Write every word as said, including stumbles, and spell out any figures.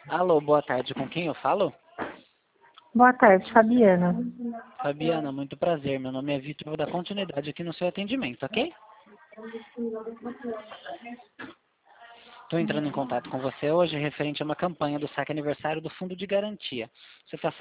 Alô, boa tarde. Com quem eu falo? Boa tarde, Fabiana. Fabiana, muito prazer. Meu nome é Vitor. Vou dar continuidade aqui no seu atendimento, ok? Estou entrando em contato com você hoje referente a uma campanha do saque aniversário do Fundo de Garantia. Você está